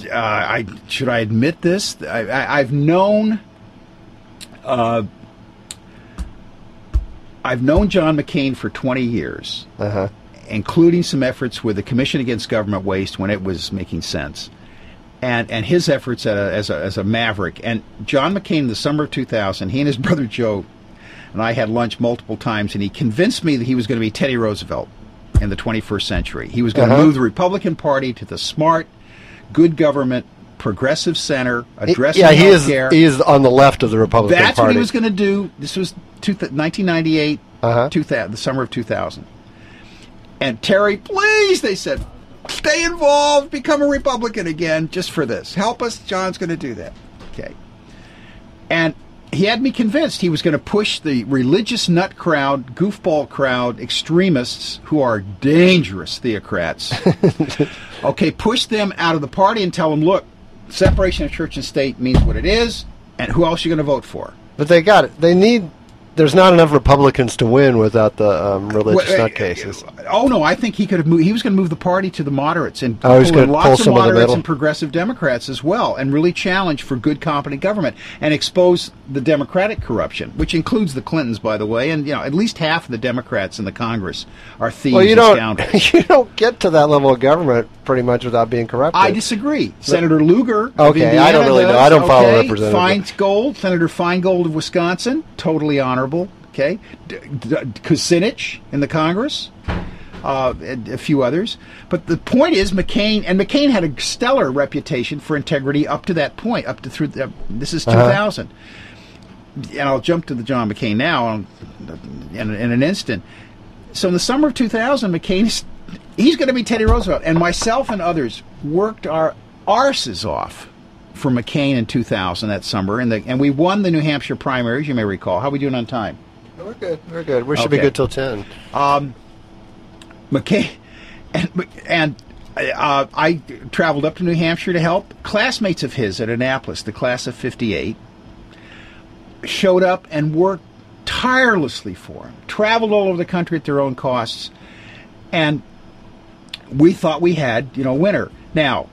should I admit this? I've known John McCain for 20 years, including some efforts with the Commission Against Government Waste when it was making sense, and his efforts as a maverick. And John McCain, in the summer of 2000, he and his brother Joe and I had lunch multiple times, and he convinced me that he was going to be Teddy Roosevelt in the 21st century. He was going to move the Republican Party to the smart, good government, progressive center, addressing healthcare. He is on the left of the Republican Party. That's what he was going to do. This was 1998, the summer of 2000. And Terry, please, they said, stay involved, become a Republican again, just for this. Help us, John's going to do that. Okay. And he had me convinced he was going to push the religious nut crowd, goofball crowd, extremists who are dangerous theocrats. Push them out of the party and tell them, look, separation of church and state means what it is, and who else are you going to vote for? But they got it. There's not enough Republicans to win without the religious nutcases. Oh no, I think he could have moved. He was going to move the party to the moderates and he's going to lots pull some of moderates of the middle and progressive Democrats as well, and really challenge for good, competent government and expose the Democratic corruption, which includes the Clintons, by the way, and at least half of the Democrats in the Congress are thieves and scoundrels. You don't get to that level of government pretty much without being corrupted. I disagrei. Senator Lugar. Okay, I don't really know. I don't follow Representative Feingold, Senator Feingold of Wisconsin, totally honorable. Okay, Kucinich in the Congress, a few others. But the point is, McCain had a stellar reputation for integrity up to that point, this is 2000. And I'll jump to the John McCain now in an instant. So in the summer of 2000, McCain, he's going to be Teddy Roosevelt. And myself and others worked our arses off for McCain in 2000 that summer. And we won the New Hampshire primaries, you may recall. How are we doing on time? We're good. We should be good till 10. McCain and I traveled up to New Hampshire to help. Classmates of his at Annapolis, the class of 58, showed up and worked tirelessly for him. Traveled all over the country at their own costs, and we thought we had, a winner. Now,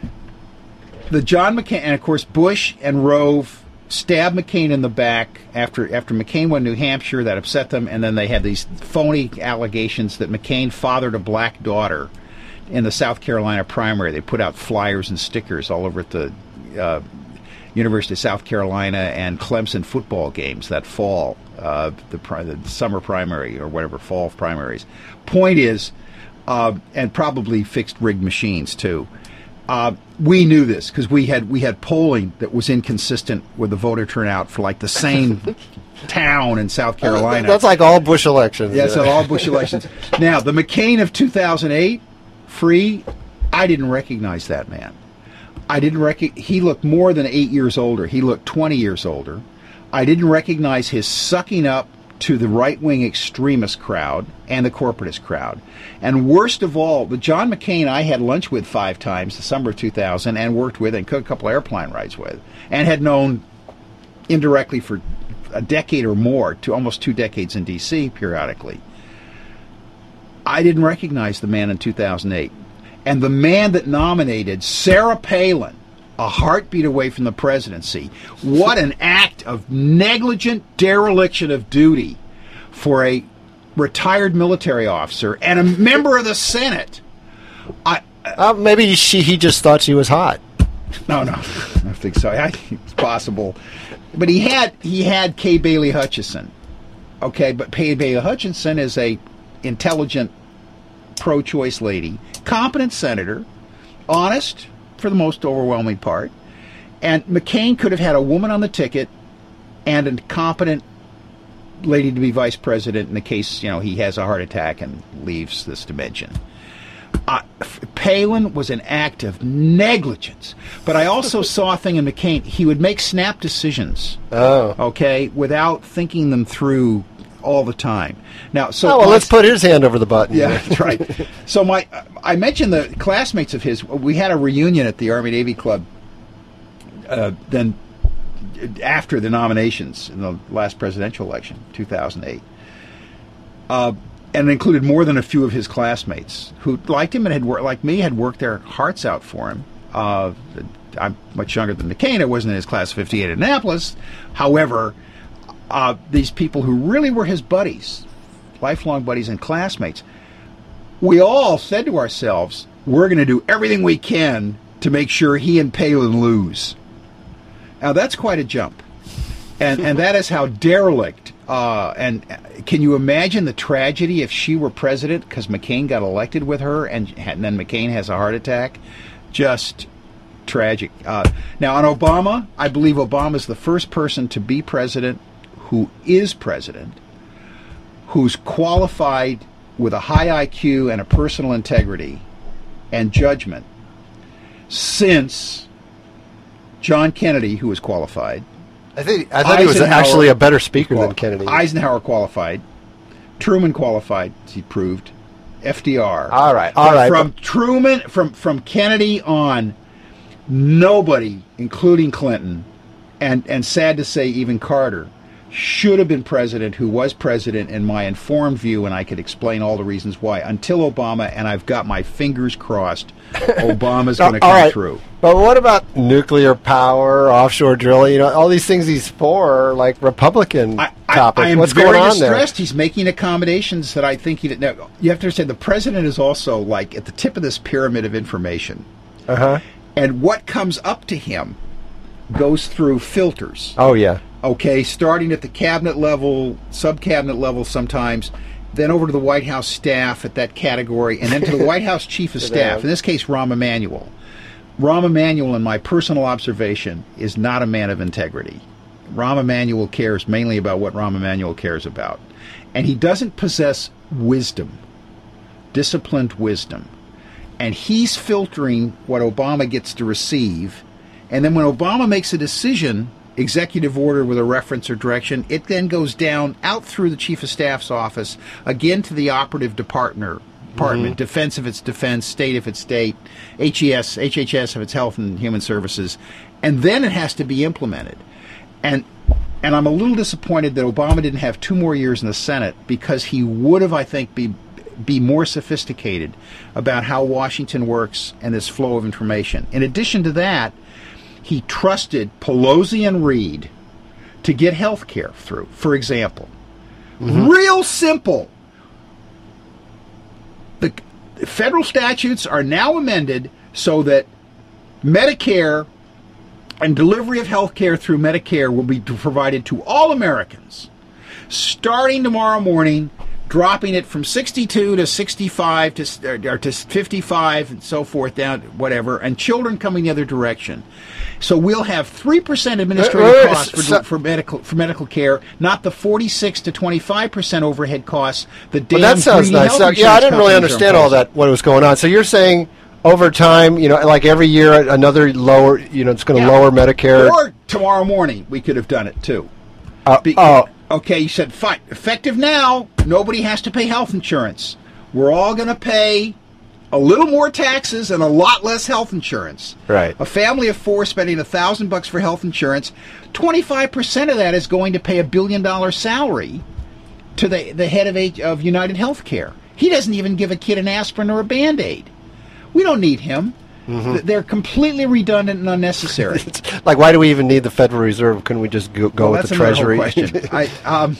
the John McCain, and of course Bush and Rove stabbed McCain in the back after McCain won New Hampshire. That upset them, and then they had these phony allegations that McCain fathered a black daughter in the South Carolina primary. They put out flyers and stickers all over at the University of South Carolina and Clemson football games that fall, the summer primary or whatever, fall primaries. Point is, and probably fixed rigged machines too. We knew this because we had polling that was inconsistent with the voter turnout for like the same town in South Carolina. That's like all Bush elections. Yes, all Bush elections. Now, the McCain of 2008, I didn't recognize that man. He looked more than 8 years older. He looked 20 years older. I didn't recognize his sucking up to the right-wing extremist crowd and the corporatist crowd. And worst of all, the John McCain I had lunch with 5 times the summer of 2000 and worked with and took a couple airplane rides with and had known indirectly for a decade or more, to almost 2 decades in D.C. periodically. I didn't recognize the man in 2008. And the man that nominated Sarah Palin, a heartbeat away from the presidency, what an act of negligent dereliction of duty for a retired military officer and a member of the Senate. Maybe he just thought she was hot. No, I don't think so. It's possible. But he had Kay Bailey Hutchison. Okay, but Kay Bailey Hutchison is a intelligent, pro-choice lady, competent senator, honest for the most overwhelming part. And McCain could have had a woman on the ticket and a competent lady to be vice president in the case, he has a heart attack and leaves this dimension. Palin was an act of negligence. But I also saw a thing in McCain. He would make snap decisions, without thinking them through all the time. Now, let's put his hand over the button. Yeah, that's right. So I mentioned the classmates of his. We had a reunion at the Army Navy Club. Then, after the nominations in the last presidential election, 2008, and it included more than a few of his classmates who liked him and had worked their hearts out for him. I'm much younger than McCain. I wasn't in his class of 58 at Annapolis. However, these people who really were his buddies, lifelong buddies and classmates, we all said to ourselves, we're going to do everything we can to make sure he and Palin lose. Now, that's quite a jump. And that is how derelict. And can you imagine the tragedy if she were president because McCain got elected with her and then McCain has a heart attack? Just tragic. Now, on Obama, I believe Obama is the first person to be president who is president, who's qualified with a high IQ and a personal integrity and judgment since John Kennedy, who was qualified. I thought he was actually a better speaker than Kennedy. Eisenhower qualified. Truman qualified, he proved. FDR. All right. From Truman, from Kennedy on, nobody, including Clinton, and sad to say even Carter, should have been president who was president in my informed view, and I could explain all the reasons why, until Obama, and I've got my fingers crossed Obama's going to come through. But what about nuclear power, offshore drilling, all these things he's for, like Republican topics? I am What's very going on distressed. there? He's making accommodations that I think he... Now, you have to understand, the president is also like at the tip of this pyramid of information. Uh-huh. And what comes up to him goes through filters. Oh, yeah. Okay, starting at the cabinet level, sub-cabinet level sometimes, then over to the White House staff at that category, and then to the White House chief of staff, in this case, Rahm Emanuel. Rahm Emanuel, in my personal observation, is not a man of integrity. Rahm Emanuel cares mainly about what Rahm Emanuel cares about. And he doesn't possess wisdom, disciplined wisdom. And he's filtering what Obama gets to receive. And then when Obama makes a decision, executive order with a reference or direction, it then goes down out through the chief of staff's office, again to the operative department, defense if it's defense, state if it's state, HHS if it's health and human services, and then it has to be implemented. And I'm a little disappointed that Obama didn't have 2 more years in the Senate, because he would have, I think, be more sophisticated about how Washington works and this flow of information. In addition to that, he trusted Pelosi and Reid to get health care through, for example. Real simple. The federal statutes are now amended so that Medicare and delivery of health care through Medicare will be provided to all Americans, starting tomorrow morning, dropping it from 62 to 65 to 55 and so forth, down whatever, and children coming the other direction. So we'll have 3% administrative costs for medical care, not the 46 to 25% overhead costs. That sounds nice. I didn't really understand all that, what was going on. So you're saying over time, like every year, another lower, it's going to lower Medicare. Or tomorrow morning, we could have done it too. Okay, you said, fine. Effective now, nobody has to pay health insurance. We're all going to pay a little more taxes and a lot less health insurance. Right. A family of 4 spending $1,000 for health insurance, 25% of that is going to pay $1 billion salary to the head of United Healthcare. He doesn't even give a kid an aspirin or a Band-Aid. We don't need him. They're completely redundant and unnecessary. Like, why do we even need the Federal Reserve? Couldn't we just go with the Treasury? That's another question.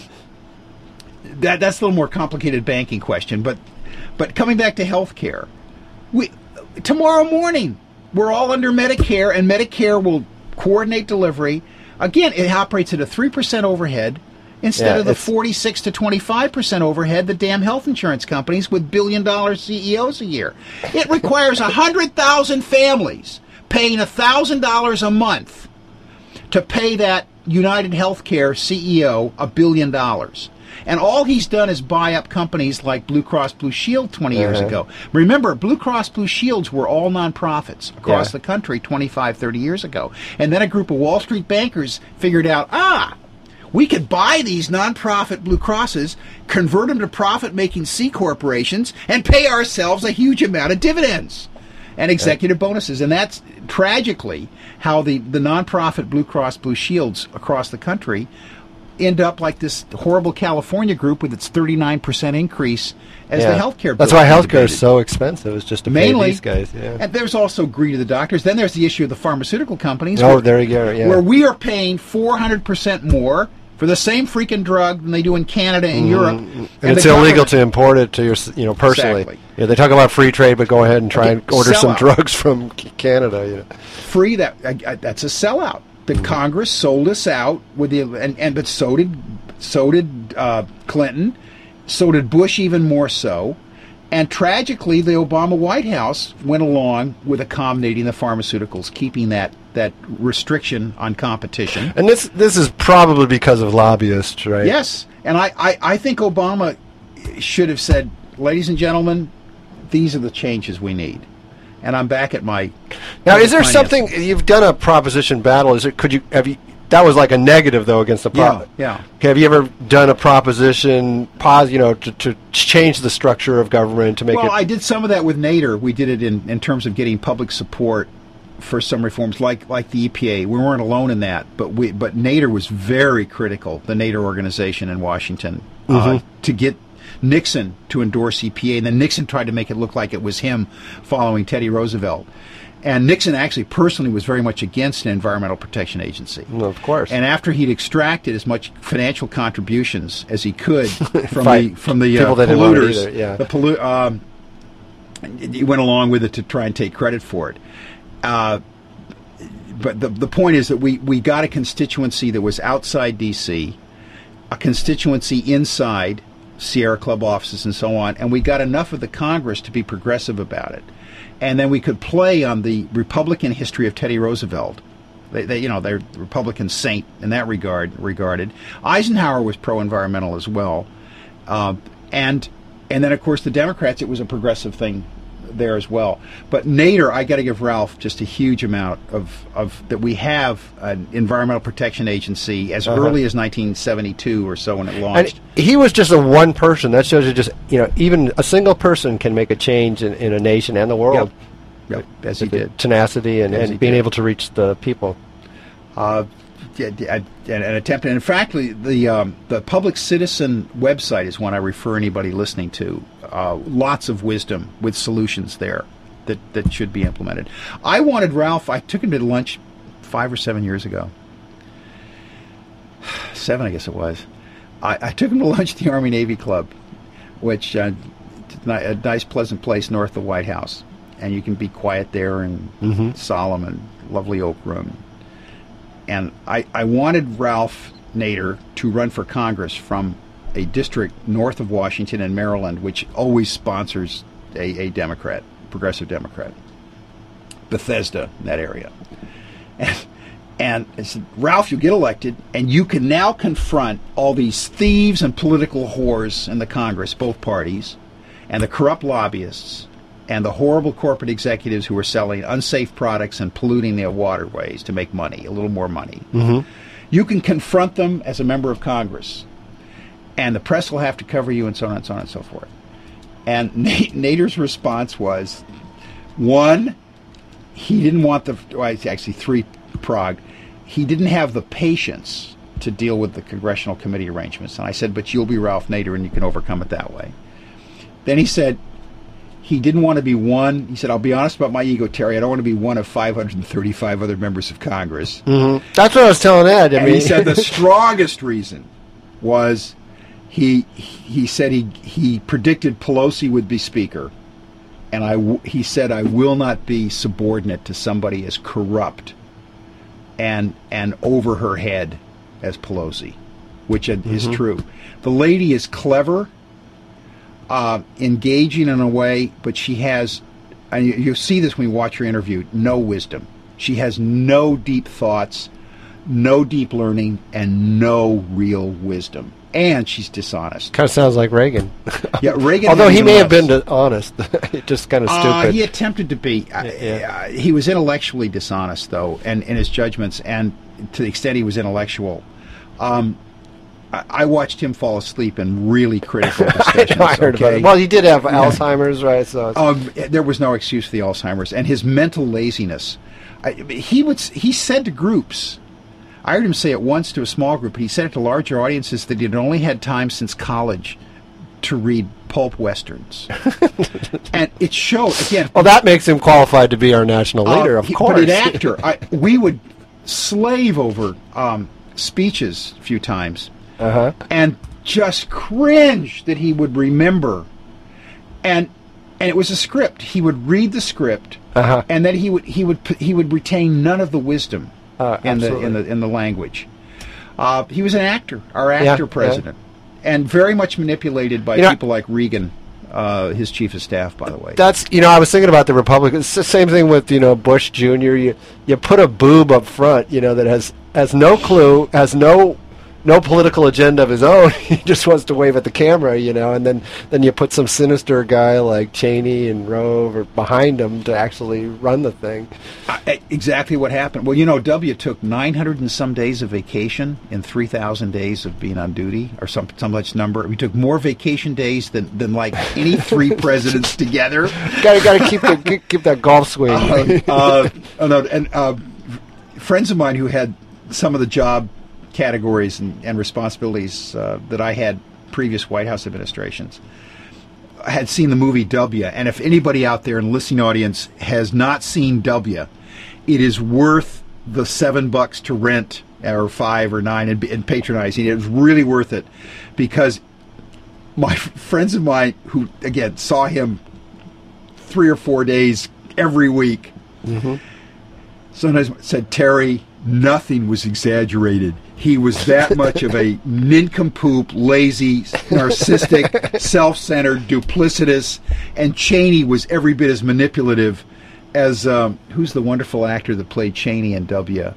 That's a little more complicated banking question. But coming back to health care, tomorrow morning, we're all under Medicare, and Medicare will coordinate delivery. Again, it operates at a 3% overhead instead of the 46 to 25% overhead the damn health insurance companies with billion-dollar CEOs a year. It requires 100,000 families paying $1,000 a month to pay that United Healthcare CEO $1 billion. And all he's done is buy up companies like Blue Cross Blue Shield 20 years ago. Remember, Blue Cross Blue Shields were all nonprofits across the country 25, 30 years ago. And then a group of Wall Street bankers figured out, we could buy these nonprofit Blue Crosses, convert them to profit-making C corporations, and pay ourselves a huge amount of dividends and executive bonuses. And that's tragically how the nonprofit Blue Cross Blue Shields across the country end up like this horrible California group with its 39% increase as the healthcare. That's why healthcare is so expensive. It's just to pay these guys. Yeah. And there's also greed of the doctors. Then there's the issue of the pharmaceutical companies. Oh, there you go. Yeah. Where we are paying 400% more for the same freaking drug than they do in Canada and Europe. And it's illegal to import it to your, personally. Exactly. Yeah, they talk about free trade, but go ahead and try and order some drugs from Canada. You know. Free, that's a sellout. The Congress sold us out with but so did Clinton, so did Bush even more so. And tragically, the Obama White House went along with accommodating the pharmaceuticals, keeping that restriction on competition. And this is probably because of lobbyists, right? Yes. And I think Obama should have said, ladies and gentlemen, these are the changes we need. And I'm back at my... Now, is there something... You've done a proposition battle. That was like a negative, though, against the... Yeah. Okay, have you ever done a proposition, to change the structure of government, to make it... Well, I did some of that with Nader. We did it in terms of getting public support for some reforms, like the EPA. We weren't alone in that, but Nader was very critical, the Nader organization in Washington, to get Nixon to endorse EPA, and then Nixon tried to make it look like it was him following Teddy Roosevelt. And Nixon actually personally was very much against an Environmental Protection Agency. Well, of course. And after he'd extracted as much financial contributions as he could from the polluters, he went along with it to try and take credit for it. But the point is that we got a constituency that was outside D.C., a constituency inside Sierra Club offices and so on, and we got enough of the Congress to be progressive about it. And then we could play on the Republican history of Teddy Roosevelt. They're Republican saint in that regarded. Eisenhower was pro-environmental as well. And then, of course, the Democrats, it was a progressive thing there as well. But Nader, I got to give Ralph just a huge amount of that we have an Environmental Protection Agency as early as 1972 or so when it launched. And he was just a one person. That shows you just, even a single person can make a change in a nation and the world. Yep. As he did. Tenacity and being able to reach the people. An attempt, and in fact, the Public Citizen website is one I refer anybody listening to. Lots of wisdom with solutions there that should be implemented. I wanted Ralph. I took him to lunch 5 or 7 years ago. 7, I guess it was. I took him to lunch at the Army Navy Club, which a nice, pleasant place north of the White House, and you can be quiet there and solemn and lovely oak room. And I wanted Ralph Nader to run for Congress from a district north of Washington and Maryland, which always sponsors a Democrat, progressive Democrat. Bethesda, in that area. And I said, Ralph, you get elected, and you can now confront all these thieves and political whores in the Congress, both parties, and the corrupt lobbyists, and the horrible corporate executives who are selling unsafe products and polluting their waterways to make money, a little more money. You can confront them as a member of Congress, and the press will have to cover you, and so on and so on and so forth. And Nader's response was, one, he didn't want three, Prague, he didn't have the patience to deal with the congressional committee arrangements. And I said, but you'll be Ralph Nader, and you can overcome it that way. Then he said, he didn't want to be one. He said, I'll be honest about my ego, Terry. I don't want to be one of 535 other members of Congress. That's what I was telling Ed. He said the strongest reason was he said he predicted Pelosi would be Speaker. And he said, I will not be subordinate to somebody as corrupt and over her head as Pelosi, which is true. The lady is clever, engaging in a way, but she has, and you'll see this when you watch her interview, no wisdom. She has no deep thoughts, no deep learning, and no real wisdom. And she's dishonest. Kind of sounds like Reagan. Yeah, Reagan. Although he may have been honest, just kind of stupid. He attempted to be. He was intellectually dishonest, though, and in his judgments, and to the extent he was intellectual. I watched him fall asleep in really critical discussions. I heard about it. Well, he did have Alzheimer's, right? So there was no excuse for the Alzheimer's, and his mental laziness. He said to groups, I heard him say it once to a small group, but he said it to larger audiences that he had only had time since college to read pulp westerns. And it showed, again... Well, that makes him qualified to be our national leader, of course. But an actor, we would slave over speeches a few times and just cringe that he would remember. And it was a script. He would read the script, and then he would retain none of the wisdom in the language. He was an actor, our actor president, and very much manipulated by people like Reagan, his chief of staff, by the way. That's I was thinking about the Republicans. It's the same thing with Bush Jr. You put a boob up front, that has no clue, has no political agenda of his own. He just wants to wave at the camera, and then you put some sinister guy like Cheney and Rove or behind him to actually run the thing. Exactly what happened. Well, W took 900 and some days of vacation in 3,000 days of being on duty, or some such number. We took more vacation days than like any three presidents together. Got to keep that golf swing. Friends of mine who had some of the job categories and responsibilities that I had previous White House administrations had seen the movie W, and if anybody out there in the listening audience has not seen W, it is worth the $7 to rent, or $5 or $9, and patronizing. It was really worth it, because my friends of mine who again saw him 3 or 4 days every week sometimes said, Terry, nothing was exaggerated. He was that much of a nincompoop, lazy, narcissistic, self-centered, duplicitous, and Cheney was every bit as manipulative as who's the wonderful actor that played Cheney in W?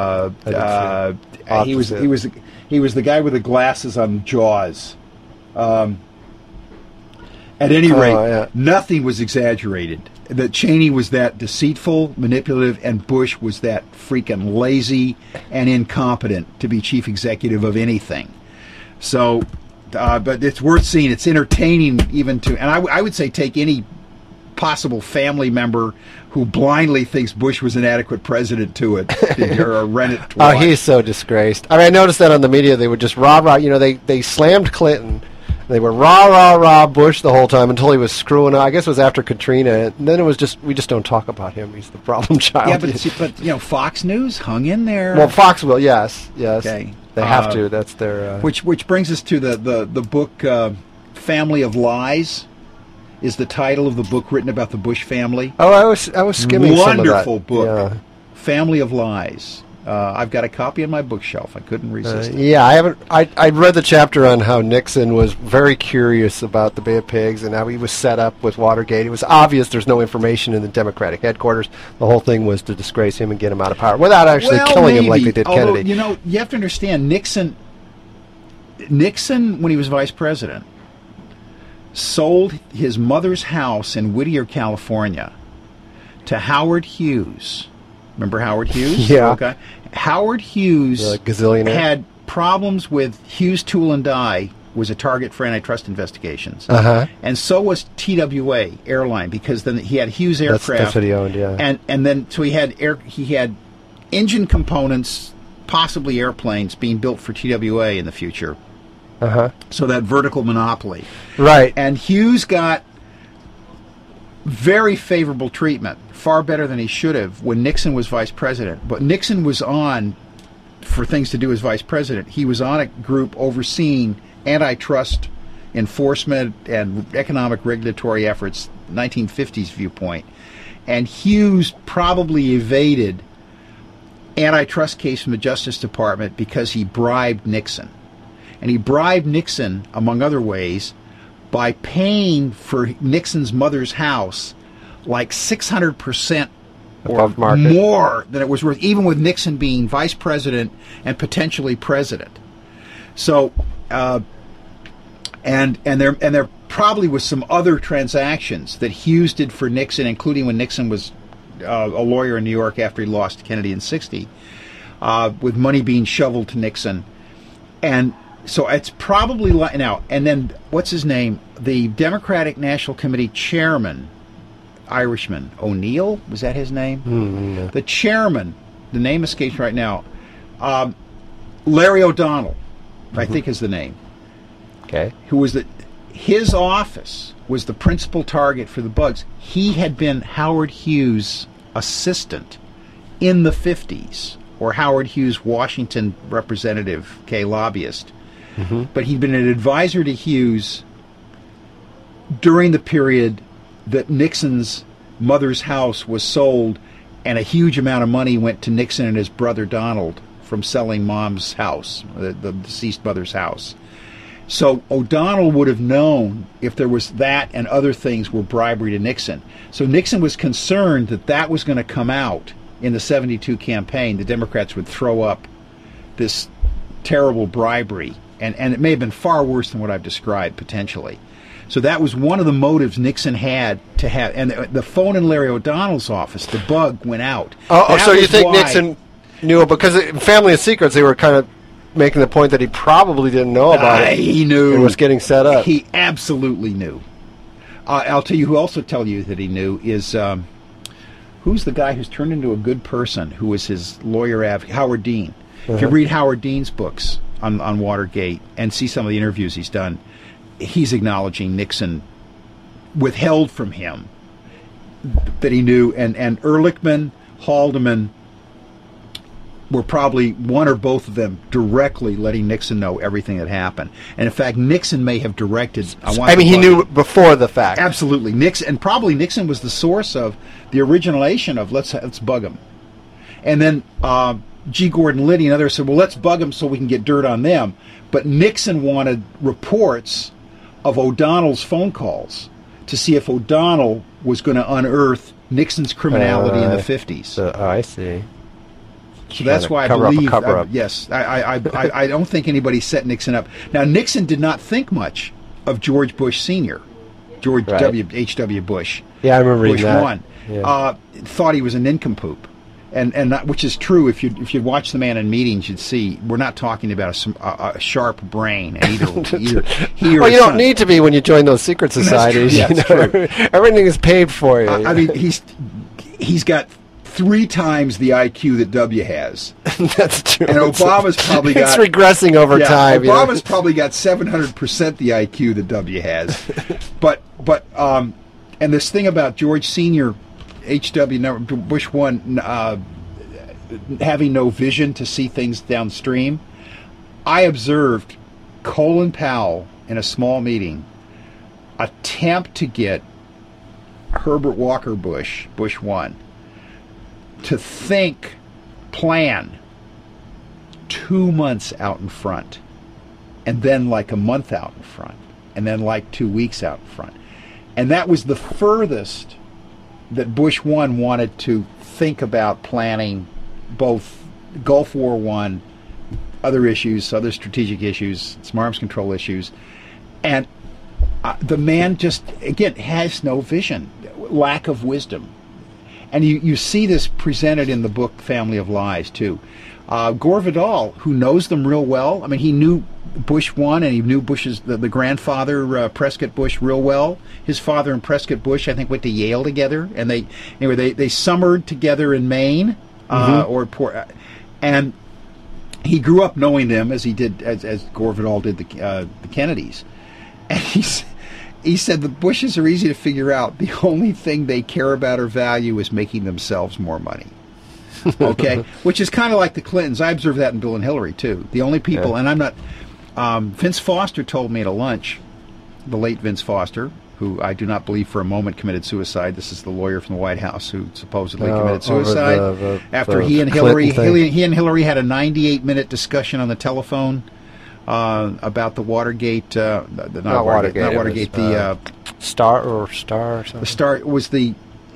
He was the guy with the glasses on Jaws. At any rate, nothing was exaggerated. That Cheney was that deceitful, manipulative, and Bush was that freaking lazy and incompetent to be chief executive of anything. So, but it's worth seeing. It's entertaining even to, and I would say take any possible family member who blindly thinks Bush was an adequate president to it, or rent it twice. Oh, he's so disgraced. I noticed that on the media. They would just rah-rah. They slammed Clinton. They were rah Bush the whole time until he was screwing up. I guess it was after Katrina. And then it was we just don't talk about him. He's the problem child. Yeah, but Fox News hung in there. Well, Fox will, yes. Okay. They have to. That's their... Which brings us to the book Family of Lies is the title of the book written about the Bush family. Oh, I was skimming some of that. Wonderful book. Yeah. Family of Lies. I've got a copy on my bookshelf. I couldn't resist it. Yeah, I haven't. I read the chapter on how Nixon was very curious about the Bay of Pigs and how he was set up with Watergate. It was obvious there's no information in the Democratic headquarters. The whole thing was to disgrace him and get him out of power without actually killing him like they did Kennedy. You have to understand, Nixon, when he was vice president, sold his mother's house in Whittier, California, to Howard Hughes. Remember Howard Hughes? Yeah. Okay. Howard Hughes had problems with Hughes Tool and Die, was a target for antitrust investigations. And so was TWA Airline, because then he had Hughes aircraft. That's what he owned, yeah. And then so he had engine components, possibly airplanes, being built for TWA in the future. So that vertical monopoly. Right. And Hughes got very favorable treatment, far better than he should have, when Nixon was vice president. But Nixon was on, for things to do as vice president, he was on a group overseeing antitrust enforcement and economic regulatory efforts, 1950s viewpoint. And Hughes probably evaded antitrust case from the Justice Department because he bribed Nixon. And he bribed Nixon, among other ways, by paying for Nixon's mother's house like 600% or more than it was worth, even with Nixon being vice president and potentially president. So, and there probably was some other transactions that Hughes did for Nixon, including when Nixon was a lawyer in New York after he lost Kennedy in '60, with money being shoveled to Nixon. And so it's probably now, and then what's his name? The Democratic National Committee chairman, Irishman, O'Neill, was that his name? Yeah. The chairman, the name escapes right now. Larry O'Donnell, I think is the name. Okay. Who was his office was the principal target for the bugs. He had been Howard Hughes' assistant in the 50s, or Howard Hughes' Washington representative, lobbyist. But he'd been an advisor to Hughes during the period that Nixon's mother's house was sold, and a huge amount of money went to Nixon and his brother Donald from selling Mom's house, the deceased mother's house. So O'Donnell would have known if there was that and other things were bribery to Nixon. So Nixon was concerned that that was going to come out in the 72 campaign. The Democrats would throw up this terrible bribery, and it may have been far worse than what I've described, potentially. So that was one of the motives Nixon had to have. And the phone in Larry O'Donnell's office, the bug went out. So you think Nixon knew? Because in Family of Secrets, they were kind of making the point that he probably didn't know about it. He knew. And was getting set up. He absolutely knew. I'll tell you who also tell you that he knew is, who's the guy who's turned into a good person, who was his lawyer, Howard Dean. If you read Howard Dean's books on Watergate and see some of the interviews he's done, he's acknowledging Nixon withheld from him that he knew, and Ehrlichman, Haldeman were probably one or both of them directly letting Nixon know everything that happened. And in fact, Nixon may have directed. He knew before the fact. Absolutely, Nixon was the source of the origination of let's bug him. And then G. Gordon Liddy and others said, well, let's bug him so we can get dirt on them. But Nixon wanted reports of O'Donnell's phone calls to see if O'Donnell was going to unearth Nixon's criminality in the 50s. I see. So that's why I believe, yes, I don't think anybody set Nixon up. Now, Nixon did not think much of George Bush Sr., H.W. Bush. Yeah, I remember Bush that. One. Yeah. Thought he was a nincompoop. And not, which is true. If you'd watch the man in meetings, you'd see we're not talking about a sharp brain. Either he or well, you don't need to be when you join those secret societies. That's true. Everything is paid for you. I mean, he's got 3 times the IQ that W has. That's true. And Obama's probably got... It's regressing over time. Obama's probably got 700% the IQ that W has. but and this thing about George Sr., H.W. Bush 1 having no vision to see things downstream, I observed Colin Powell in a small meeting attempt to get Herbert Walker Bush 1, to plan 2 months out in front, and then like a month out in front, and then like 2 weeks out in front. And that was the furthest that Bush 1 wanted to think about planning both Gulf War I, other issues, other strategic issues, some arms control issues. And the man just, again, has no vision, lack of wisdom. And you see this presented in the book Family of Lies, too. Gore Vidal, who knows them real well, I mean, he knew Bush 1 and he knew Bush's the grandfather, Prescott Bush, real well. His father and Prescott Bush, I think, went to Yale together, and they summered together in Maine, and he grew up knowing them as he did as Gore Vidal did the Kennedys, and he said the Bushes are easy to figure out. The only thing they care about or value is making themselves more money. Okay, which is kind of like the Clintons. I observed that in Bill and Hillary too. The only people, and I'm not. Vince Foster told me at a lunch, the late Vince Foster, who I do not believe for a moment committed suicide. This is the lawyer from the White House who supposedly committed suicide after he and Hillary had a 98-minute discussion on the telephone about the Watergate, not Watergate, the Star or something. The Star was the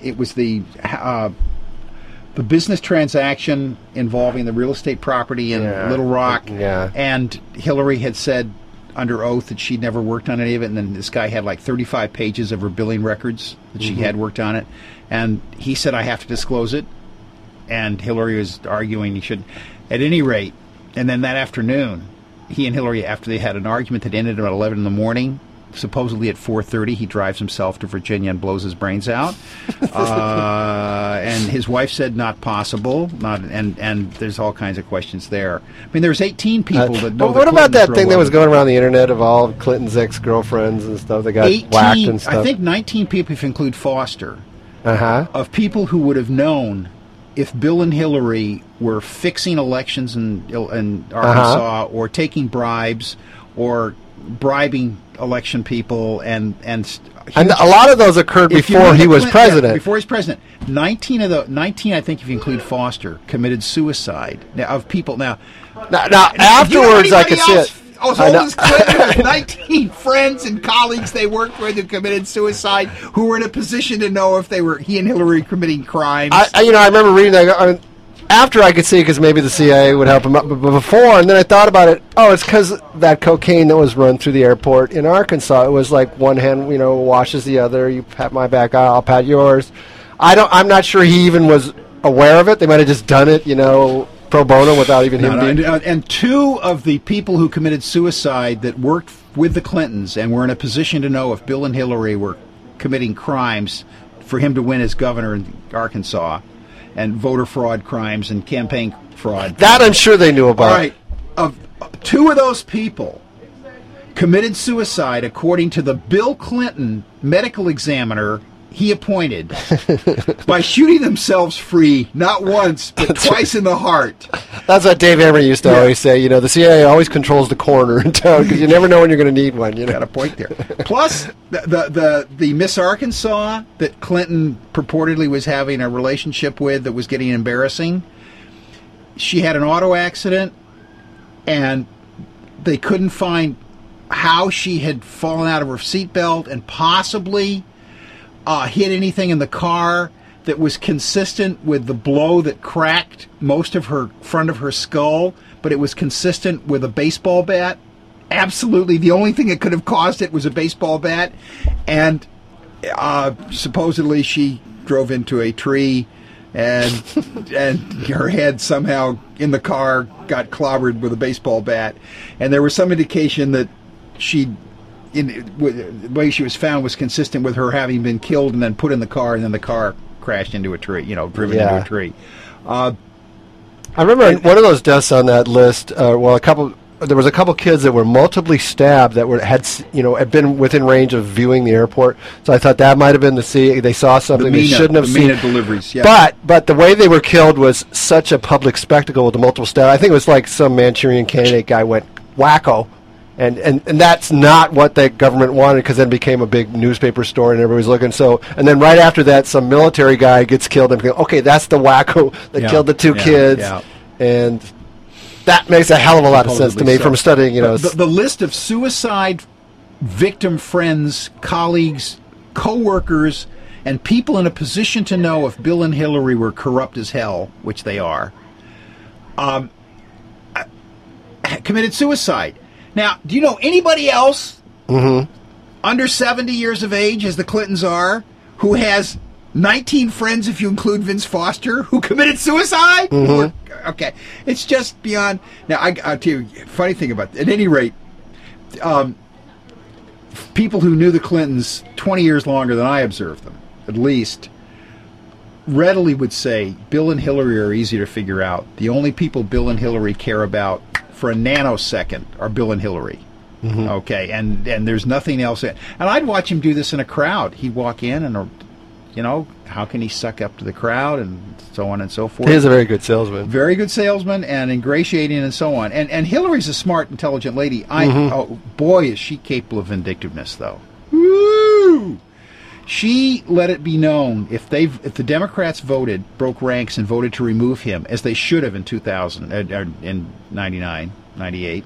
business transaction involving the real estate property in Little Rock, and Hillary had said under oath that she'd never worked on any of it, and then this guy had like 35 pages of her billing records that she had worked on it, and he said, I have to disclose it, and Hillary was arguing he should. At any rate, and then that afternoon, he and Hillary, after they had an argument that ended about 11 in the morning, supposedly at 4:30 he drives himself to Virginia and blows his brains out. And his wife said not possible. And there's all kinds of questions there. I mean, there's 18 people that know. But what about that thing that was going around the internet of all of Clinton's ex-girlfriends and stuff that got whacked and stuff? I think 19 people, if you include Foster, of people who would have known if Bill and Hillary were fixing elections in Arkansas or taking bribes or bribing election people and a lot of those occurred before he was president. Before he's president, 19 I think, if you include Foster, committed suicide. Now afterwards, I could see it. As old as Clinton, with 19 friends and colleagues they worked with who committed suicide, who were in a position to know if he and Hillary committing crimes. I remember reading that. After I could see, because maybe the CIA would help him up, but before, and then I thought about it. Oh, it's because that cocaine that was run through the airport in Arkansas. It was like one hand, washes the other. You pat my back, I'll pat yours. I'm not sure he even was aware of it. They might have just done it, pro bono without even him being. And two of the people who committed suicide that worked with the Clintons and were in a position to know if Bill and Hillary were committing crimes for him to win as governor in Arkansas, and voter fraud crimes and campaign fraud. That I'm sure they knew about. All right. Two of those people committed suicide according to the Bill Clinton medical examiner he appointed by shooting themselves free, not once, but twice in the heart. That's what Dave Emory used to always say. The CIA always controls the coroner in town because you never know when you're going to need one. Got a point there. Plus, the Miss Arkansas that Clinton purportedly was having a relationship with that was getting embarrassing, she had an auto accident, and they couldn't find how she had fallen out of her seatbelt and possibly hit anything in the car that was consistent with the blow that cracked most of her front of her skull, but it was consistent with a baseball bat. Absolutely, the only thing that could have caused it was a baseball bat, and supposedly she drove into a tree, and her head somehow in the car got clobbered with a baseball bat, and there was some indication that the way she was found was consistent with her having been killed and then put in the car, and then the car crashed into a tree, driven into a tree. I remember one of those deaths on that list. There was a couple kids that were multiply stabbed that had been within range of viewing the airport. So I thought that might have been they saw something they shouldn't have seen. Deliveries, yeah. But the way they were killed was such a public spectacle with the multiple stab. I think it was like some Manchurian Candidate guy went wacko. And that's not what the government wanted, because then it became a big newspaper story and everybody's looking. So, and then right after that, some military guy gets killed. And okay, that's the wacko that killed the two kids. Yeah. And that makes a hell of a lot of sense to me from studying. The list of suicide victim friends, colleagues, co-workers, and people in a position to know if Bill and Hillary were corrupt as hell, which they are, committed suicide. Now, do you know anybody else under 70 years of age, as the Clintons are, who has 19 friends, if you include Vince Foster, who committed suicide? Okay. It's just beyond. Now, I'll tell you, funny thing about it. At any rate, people who knew the Clintons 20 years longer than I observed them, at least, readily would say Bill and Hillary are easy to figure out. The only people Bill and Hillary care about for a nanosecond are Bill and Hillary. Okay, and there's nothing else. And I'd watch him do this in a crowd. He'd walk in and, how can he suck up to the crowd and so on and so forth. He is a very good salesman. Very good salesman and ingratiating and so on. And Hillary's a smart, intelligent lady. Oh, boy, is she capable of vindictiveness, though. Woo! She let it be known if the Democrats broke ranks and voted to remove him, as they should have in 2000, in 99, 98,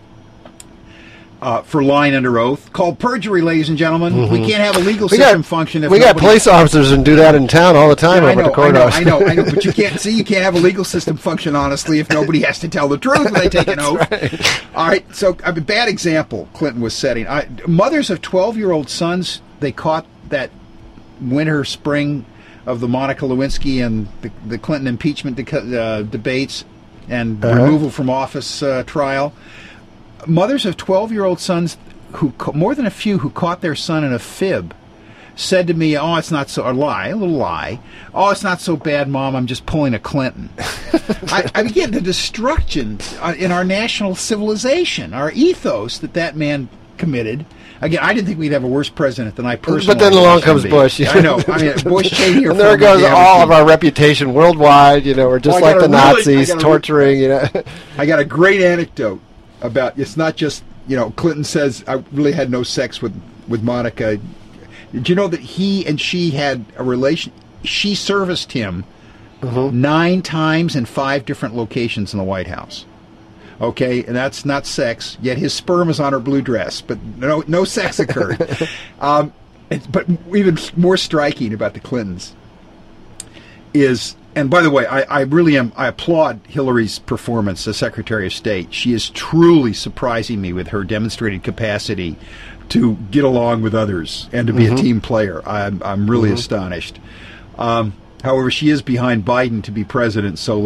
for lying under oath, called perjury, ladies and gentlemen. We can't have a legal system function if we got police officers and do that in town all the time over at the courthouse. I know, but you can't have a legal system function honestly if nobody has to tell the truth when they take an oath. Right. All right, so a bad example Clinton was setting. Mothers of 12-year-old sons, they caught that winter, spring of the Monica Lewinsky and the Clinton impeachment debates and removal from office trial. Mothers of 12-year-old sons more than a few who caught their son in a fib, said to me, "Oh, it's not so," a little lie. "Oh, it's not so bad, Mom. I'm just pulling a Clinton." Again, the destruction in our national civilization, our ethos that man committed. Again, I didn't think we'd have a worse president than I personally. But then along comes Bush. I know. I mean, Bush, Cheney, and there goes all of our reputation worldwide. We're just like the Nazis, torturing. I got a great anecdote about. It's not just Clinton says I really had no sex with Monica. Did you know that he and she had a relation? She serviced him 9 times in 5 different locations in the White House. Okay, and that's not sex. Yet his sperm is on her blue dress, but no sex occurred. But even more striking about the Clintons is, and by the way, I really am. I applaud Hillary's performance as Secretary of State. She is truly surprising me with her demonstrated capacity to get along with others and to be a team player. I'm really astonished. However, she is behind Biden to be president, so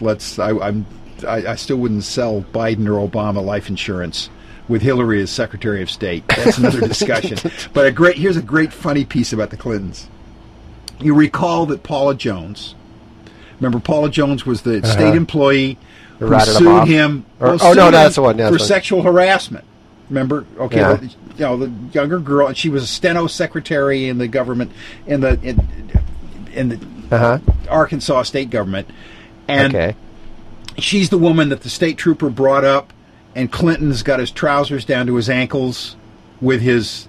I still wouldn't sell Biden or Obama life insurance with Hillary as Secretary of State. That's another discussion. But here's a great funny piece about the Clintons. You recall that Paula Jones, remember Paula Jones was the state employee who sued him that's the one. for sexual harassment. Remember? Okay, the younger girl, and she was a steno secretary in the government in the Arkansas state government, and she's the woman that the state trooper brought up, and Clinton's got his trousers down to his ankles with his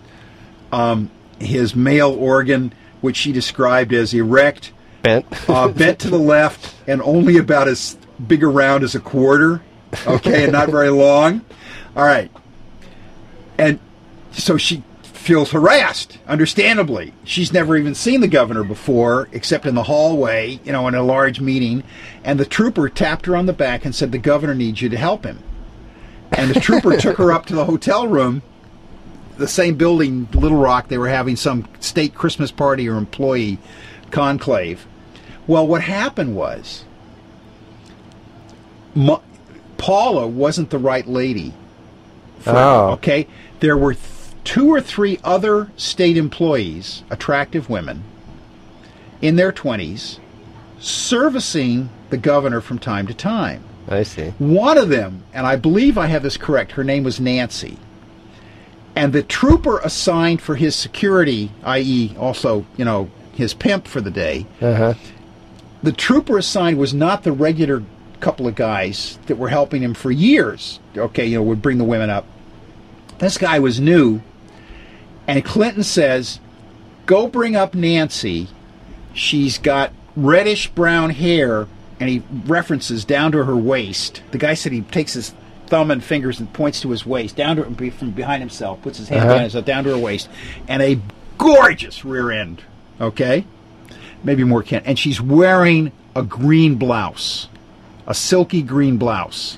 male organ, which she described as erect, bent to the left, and only about as big around as a quarter. Okay, and not very long. All right. And so she feels harassed, understandably. She's never even seen the governor before, except in the hallway, in a large meeting. And the trooper tapped her on the back and said, "The governor needs you to help him." And the trooper took her up to the hotel room, the same building, Little Rock. They were having some state Christmas party or employee conclave. Well, what happened was Paula wasn't the right lady. Okay? There were 2 or 3 other state employees, attractive women, in their 20s, servicing the governor from time to time. I see. One of them, and I believe I have this correct, her name was Nancy. And the trooper assigned for his security, i.e. also, his pimp for the day, the trooper assigned was not the regular couple of guys that were helping him for years, would bring the women up. This guy was new, and Clinton says, "Go bring up Nancy. She's got reddish-brown hair," and he references down to her waist. The guy said he takes his thumb and fingers and points to his waist, down to from behind himself, puts his hand behind himself, down to her waist, and a gorgeous rear end, maybe more can. And she's wearing a green blouse, a silky green blouse.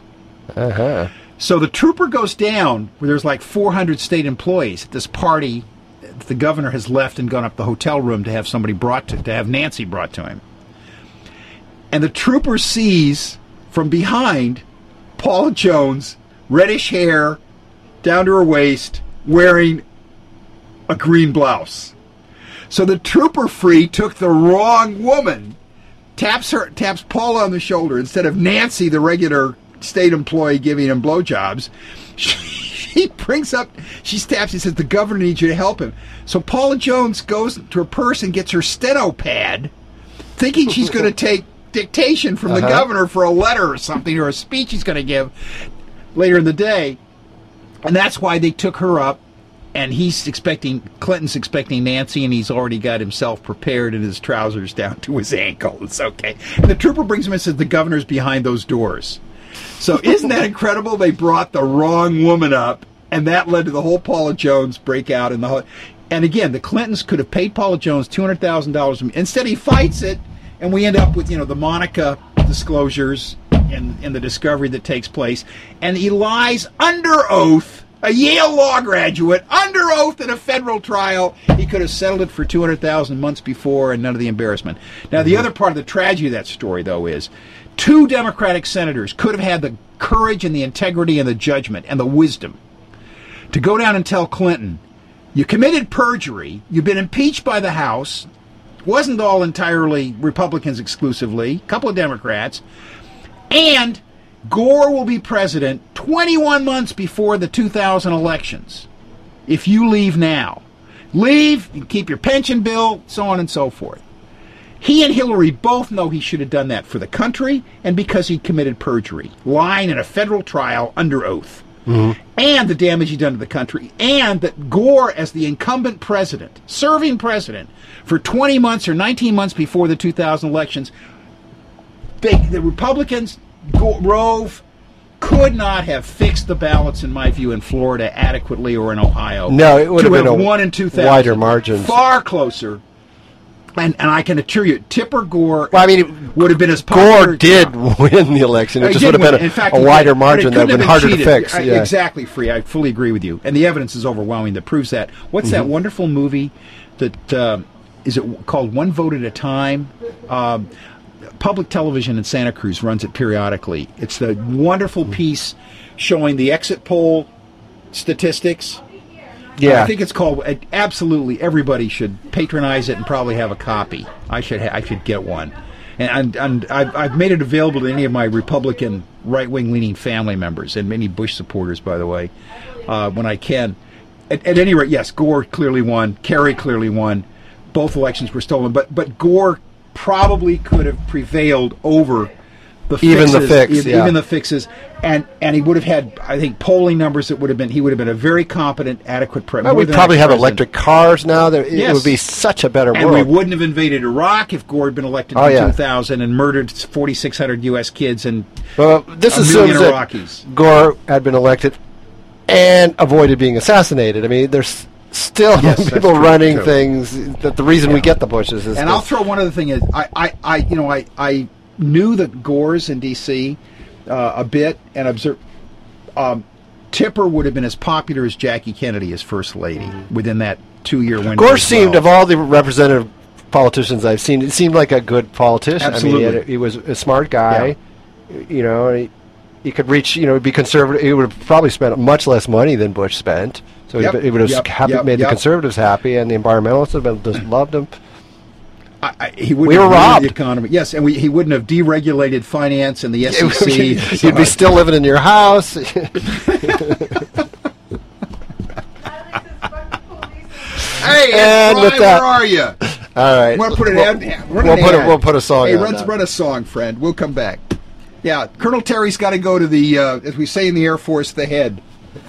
So the trooper goes down where there's like 400 state employees at this party. The governor has left and gone up the hotel room to have somebody to have Nancy brought to him. And the trooper sees from behind Paula Jones, reddish hair, down to her waist, wearing a green blouse. So the trooper took the wrong woman, taps Paula on the shoulder instead of Nancy, the regular state employee giving him blowjobs. She taps, he says, "The governor needs you to help him." So Paula Jones goes to her purse and gets her steno pad, thinking she's going to take dictation from the governor for a letter or something, or a speech he's going to give later in the day. And that's why they took her up, and Clinton's expecting Nancy, and he's already got himself prepared in his trousers down to his ankle. It's okay. And the trooper brings him and says, "The governor's behind those doors." So isn't that incredible? They brought the wrong woman up, and that led to the whole Paula Jones breakout. And again, the Clintons could have paid Paula Jones $200,000. Instead, he fights it, and we end up with the Monica disclosures and the discovery that takes place. And he lies under oath, a Yale law graduate, under oath in a federal trial. He could have settled it for $200,000 months before, and none of the embarrassment. Now, the other part of the tragedy of that story, though, is 2 Democratic senators could have had the courage and the integrity and the judgment and the wisdom to go down and tell Clinton, you committed perjury, you've been impeached by the House, wasn't all entirely Republicans exclusively, a couple of Democrats, and Gore will be president 21 months before the 2000 elections if you leave now. Leave, you keep your pension bill, so on and so forth. He and Hillary both know he should have done that for the country and because he committed perjury, lying in a federal trial under oath, and the damage he done to the country, and that Gore, as the incumbent president, serving president, for 20 months or 19 months before the 2000 elections, the Republicans, Rove, could not have fixed the ballots, in my view, in Florida adequately or in Ohio. No, it would have been a won in 2000, wider margin. Far closer. And I can assure you, Tipper Gore would have been as popular. Gore did win the election. It just would have been a wider margin that would have been harder to fix. Yeah. Exactly, Free. I fully agree with you. And the evidence is overwhelming that proves that. What's that wonderful movie that, is it called One Vote at a Time? Public television in Santa Cruz runs it periodically. It's the wonderful piece showing the exit poll statistics. Yeah, I think it's called. Absolutely, everybody should patronize it and probably have a copy. I should get one, and I've made it available to any of my Republican right-wing leaning family members and many Bush supporters, by the way, when I can. At any rate, yes, Gore clearly won. Kerry clearly won. Both elections were stolen, but Gore probably could have prevailed over the fixes, even the fixes, and he would have had, I think, polling numbers that would have been, he would have been a very competent, adequate president. We'd probably have electric cars now. It would be such a better world. And we wouldn't have invaded Iraq if Gore had been elected in 2000 and murdered 4,600 U.S. kids and this assumes that Gore had been elected and avoided being assassinated. I mean, there's still people running things. That the reason we get the Bushes is. And I'll throw one other thing is, I knew the Gores in D.C. A bit and observed. Tipper would have been as popular as Jackie Kennedy as First Lady within that 2-year window. Gore seemed, of all the representative politicians I've seen, it seemed like a good politician. Absolutely. I mean, he was a smart guy. Yeah. He could reach, be conservative. He would have probably spent much less money than Bush spent. So he would have made the conservatives happy, and the environmentalists would have just loved him. We were robbed. The economy, yes, and he wouldn't have deregulated finance and the SEC. You'd be still living in your house. Hey, and Brian, with that, where are you? All right, we'll put a song. Hey, run a song, friend. We'll come back. Yeah, Colonel Terry's got to go to the, as we say in the Air Force, the head.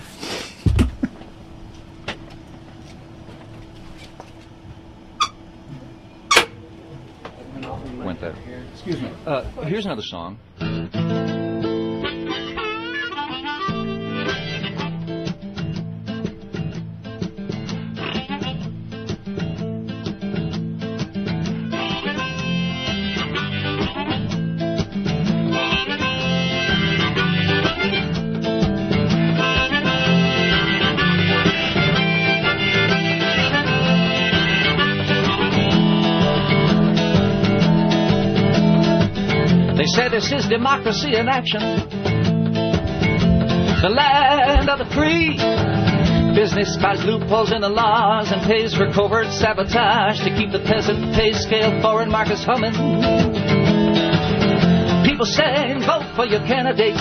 Went there. Excuse me. Here's another song. Say this is democracy in action, the land of the free. Business buys loopholes in the laws and pays for covert sabotage to keep the peasant pay scale foreign markets humming. People saying vote for your candidate,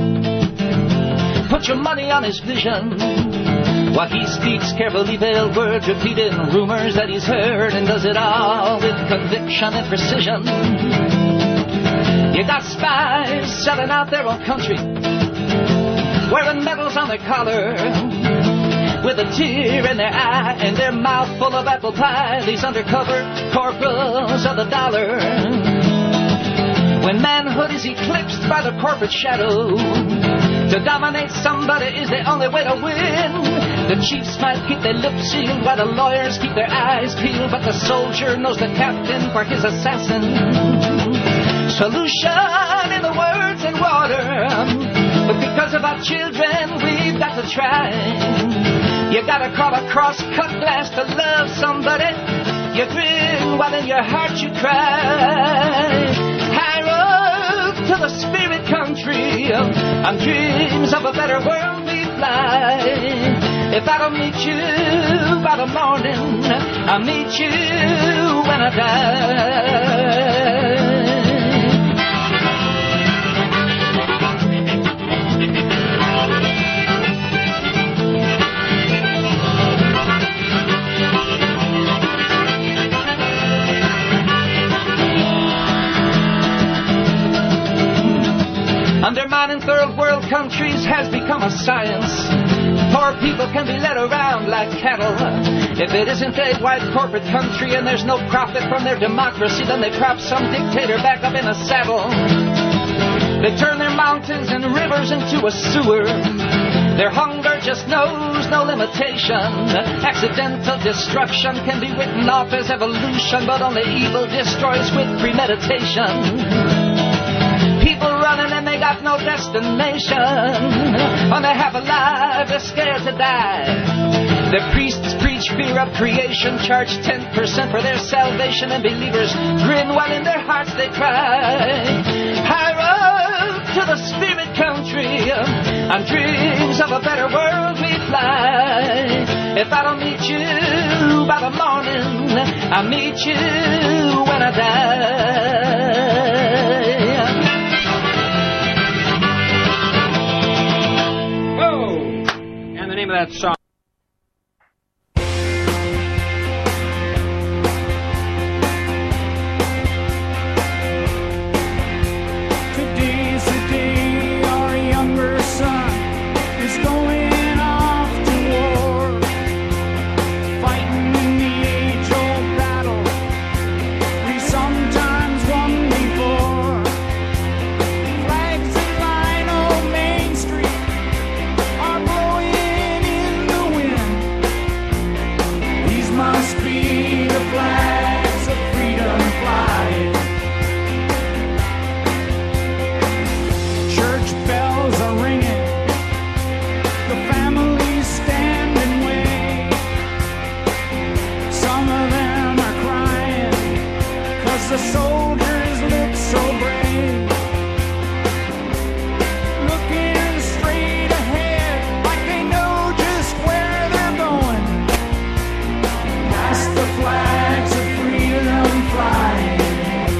put your money on his vision. While he speaks carefully veiled words, repeating rumors that he's heard, and does it all with conviction and precision. You got spies selling out their own country, wearing medals on their collar, with a tear in their eye and their mouth full of apple pie. These undercover corporals of the dollar. When manhood is eclipsed by the corporate shadow, to dominate somebody is the only way to win. The chiefs might keep their lips sealed while the lawyers keep their eyes peeled, but the soldier knows the captain for his assassin. Solution in the words and water, but because of our children we've got to try. You gotta crawl across cut glass to love somebody. You grin while in your heart you cry. High up to the spirit country, on dreams of a better world we fly. If I don't meet you by the morning, I'll meet you when I die. Undermining third world countries has become a science. Poor people can be led around like cattle. If it isn't a white corporate country and there's no profit from their democracy, then they prop some dictator back up in a saddle. They turn their mountains and rivers into a sewer. Their hunger just knows no limitation. Accidental destruction can be written off as evolution, but only evil destroys with premeditation. People running and they got no destination. When they have a life, they're scared to die. The priests preach fear of creation, charge 10% for their salvation, and believers grin while in their hearts they cry. Higher up to the spirit country, on dreams of a better world we fly. If I don't meet you by the morning, I'll meet you when I die. The name of that song. Today's the day our younger son is going off to war, fighting in the age-old battle we sometimes won before. Flags that line old Main Street are blowing must be the flags of freedom flying. Church bells are ringing, the families stand and wait. Some of them are crying, 'cause the soldiers look so brave. Looking straight ahead like they know just where they're going. The flags of freedom flying.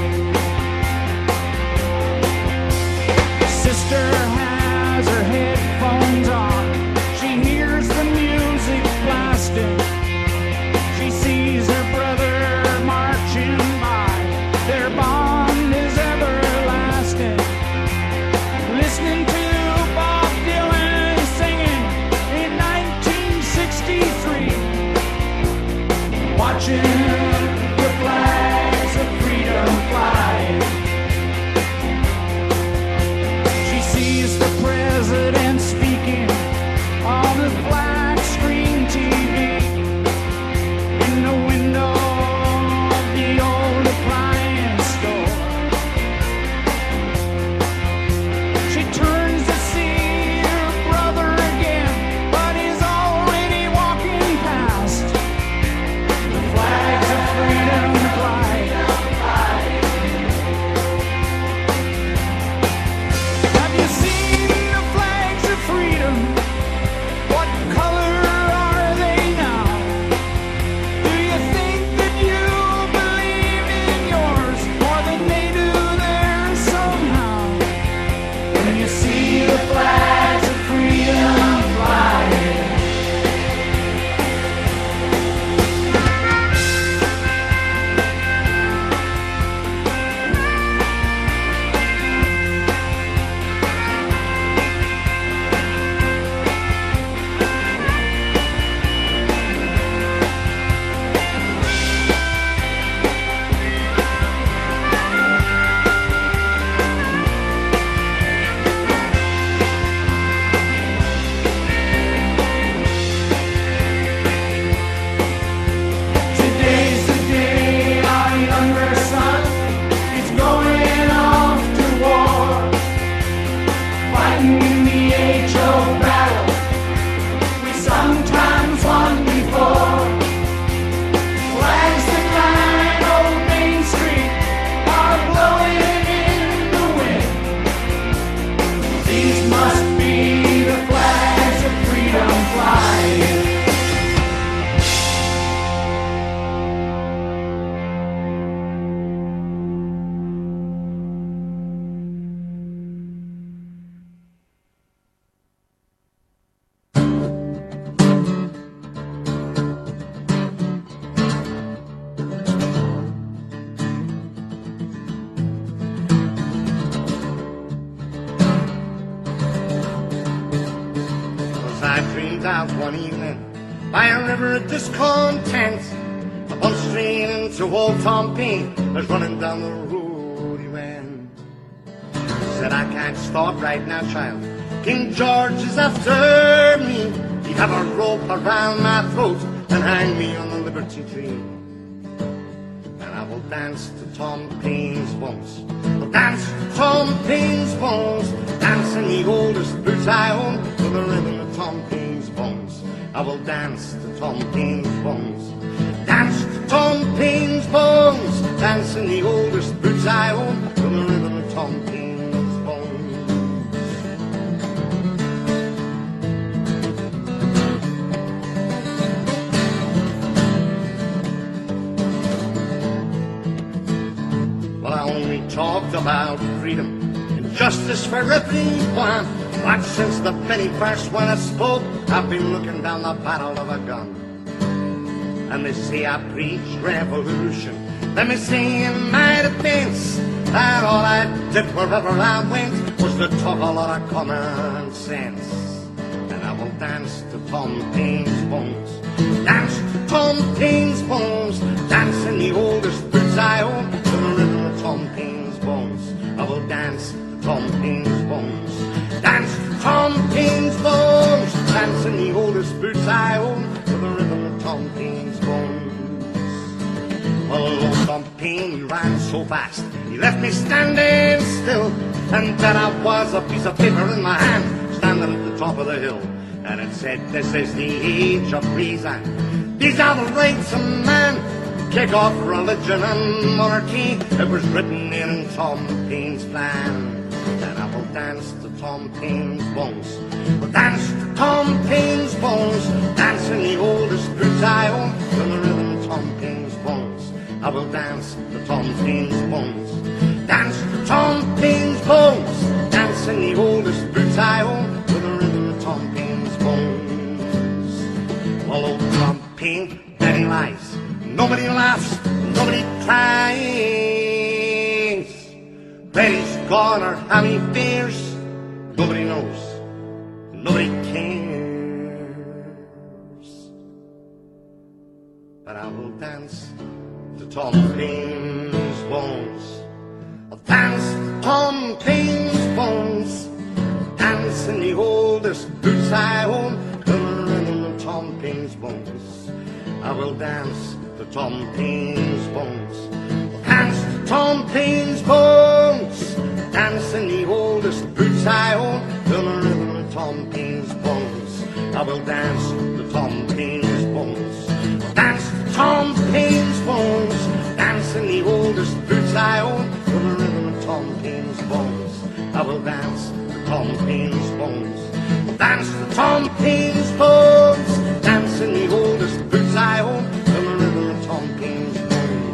Sister has her headphones on. She hears the music blasting. She sees her brother marching by. Their bond is everlasting. Listening to Bob Dylan singing in 1963. Watching the flags of freedom flying. She sees the president speaking on the flat screen TV in the window of the old appliance store. She turns to see her brother again, but he's already walking past. Flags of freedom flying. Have you seen the flags of freedom? What color are they now? Do you think that you believe in yours more than they do theirs somehow? When you see the flags of freedom flying. I dreamed out one evening by a river of discontent, a bunch straying into old Tom Paine was running down the road he went. Said, I can't stop right now, child. King George is after me. He'd have a rope around my throat and hang me on the Liberty Tree. And I will dance to Tom Paine's bones. I'll dance to Tom Paine's bones. Dance in the oldest boots I own to the rhythm of Tom Paine's bones. I will dance to Tom Paine's bones. Dance to Tom Paine's bones. Dance in the oldest boots I own to the rhythm of Tom Paine's bones. Well, I only talked about freedom and justice for everyone. But since the very first when I spoke, I've been looking down the barrel of a gun. And they say I preach revolution. Let me say in my defense that all I did wherever I went was to talk a lot of common sense. And I will dance to Tom Paine's bones. Dance to Tom Paine's bones. Dance in the oldest boots I own to the rhythm of Tom Paine's bones. I will dance to Tom Paine's bones. Dance to Tom Paine's bones. Dance in the oldest boots I own to the rhythm of Tom Paine's bones. Well, old Tom Paine ran so fast, he left me standing still. And then I was a piece of paper in my hand, standing at the top of the hill. And it said, this is the age of reason. These are the rights of man. Kick off religion and monarchy. It was written in Tom Paine's plan. And I will dance to Tom Paine's bones. We'll dance to Tom Paine's bones. Dance in the oldest boots I own to the rhythm of Tom Paine's bones. I will dance to Tom Paine's bones. Dance to Tom Paine's bones. Dance in the oldest boots I own to the rhythm of Tom Paine's bones. Well, old Tom Paine, then he lies. Nobody laughs, nobody cries. Where he's gone or how he fares, nobody knows, nobody cares. But I will dance to Tom Paine's bones. I'll dance to Tom Paine's bones. Dance in the oldest boots I own to the rhythm of Tom Paine's bones. I will dance to Tom Paine's bones. Dance to Tom Paine's bones. Dance in the oldest boots I own to the rhythm of Tom Paine's bones. I will dance to Tom Paine's bones. Dance to Tom Paine's bones. Dance in the oldest boots I own to the rhythm of Tom Paine's bones. I will dance to Tom Paine's bones. Dance to Tom Paine's bones. Dance in the oldest boots I own to the rhythm of Tom Paine's bones.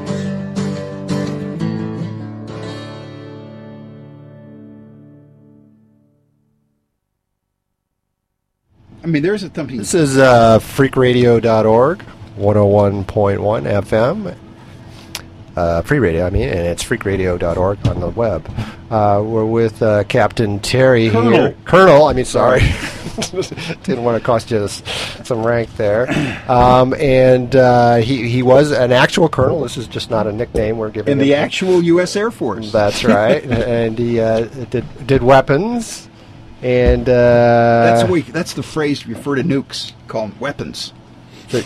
I mean, there's a thumping. This is freakradio.org, 101.1 FM. Free radio, I mean, and it's freakradio.org on the web. We're with Captain Terry here. Colonel, I mean, sorry. Didn't want to cost you some rank there. And he was an actual colonel. This is just not a nickname we're giving in him. the actual U.S. Air Force. That's right. And he did weapons. And that's the phrase to refer to nukes. Call them weapons. You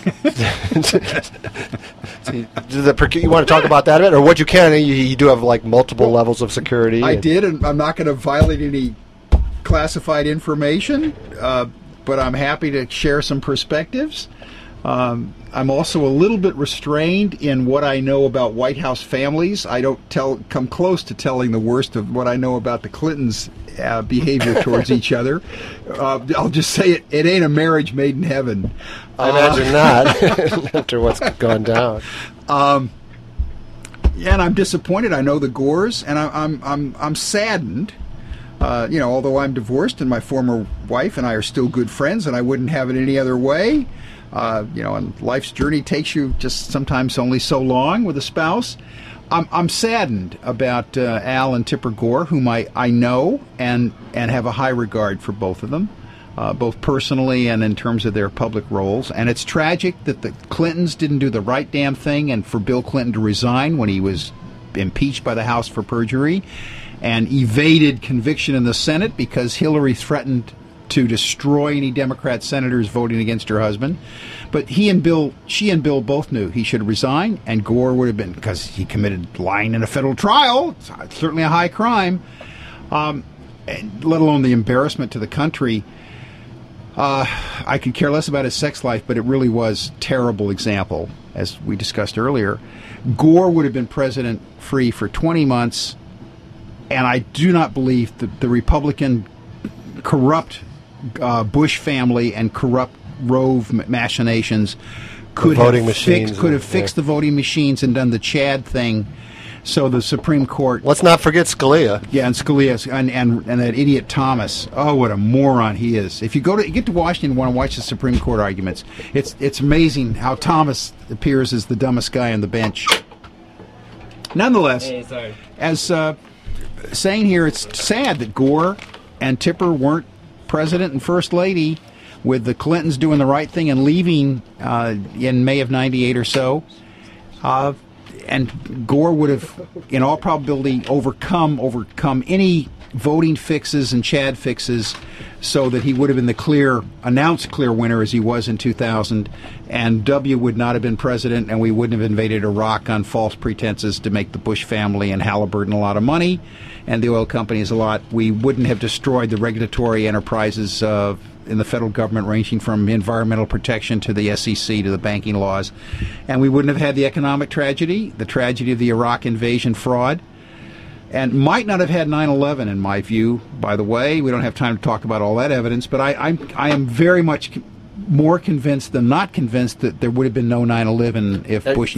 want to talk about that a bit, or what you can? You do have like multiple levels of security. I did, and I'm not going to violate any classified information, but I'm happy to share some perspectives. I'm also a little bit restrained in what I know about White House families. I don't come close to telling the worst of what I know about the Clintons' behavior towards each other. I'll just say it ain't a marriage made in heaven. I imagine not, after what's gone down. And I'm disappointed. I know the Gores, and I'm saddened. Although I'm divorced and my former wife and I are still good friends, and I wouldn't have it any other way. And life's journey takes you just sometimes only so long with a spouse. I'm saddened about Al and Tipper Gore, whom I know and have a high regard for both of them. both personally and in terms of their public roles. And it's tragic that the Clintons didn't do the right damn thing and for Bill Clinton to resign when he was impeached by the House for perjury and evaded conviction in the Senate because Hillary threatened to destroy any Democrat senators voting against her husband. But she and Bill both knew he should resign, and Gore would have been, because he committed lying in a federal trial, it's certainly a high crime, let alone the embarrassment to the country. I could care less about his sex life, but it really was a terrible example, as we discussed earlier. Gore would have been president-free for 20 months, and I do not believe that the Republican corrupt Bush family and corrupt Rove machinations could have fixed the voting machines and done the Chad thing. So the Supreme Court. Let's not forget Scalia. Yeah, and Scalia and that idiot Thomas. Oh, what a moron he is! If you get to Washington and want to watch the Supreme Court arguments, it's amazing how Thomas appears as the dumbest guy on the bench. Nonetheless, as saying here, it's sad that Gore and Tipper weren't president and first lady, with the Clintons doing the right thing and leaving in May of '98 or so. And Gore would have, in all probability, overcome any voting fixes and Chad fixes, so that he would have been the announced clear winner as he was in 2000, and W would not have been president, and we wouldn't have invaded Iraq on false pretenses to make the Bush family and Halliburton a lot of money, and the oil companies a lot. We wouldn't have destroyed the regulatory enterprises in the federal government, ranging from environmental protection to the SEC to the banking laws. And we wouldn't have had the economic tragedy, the tragedy of the Iraq invasion fraud, and might not have had 9/11, in my view, by the way. We don't have time to talk about all that evidence, but I am very much more convinced than not convinced that there would have been no 9/11 if Bush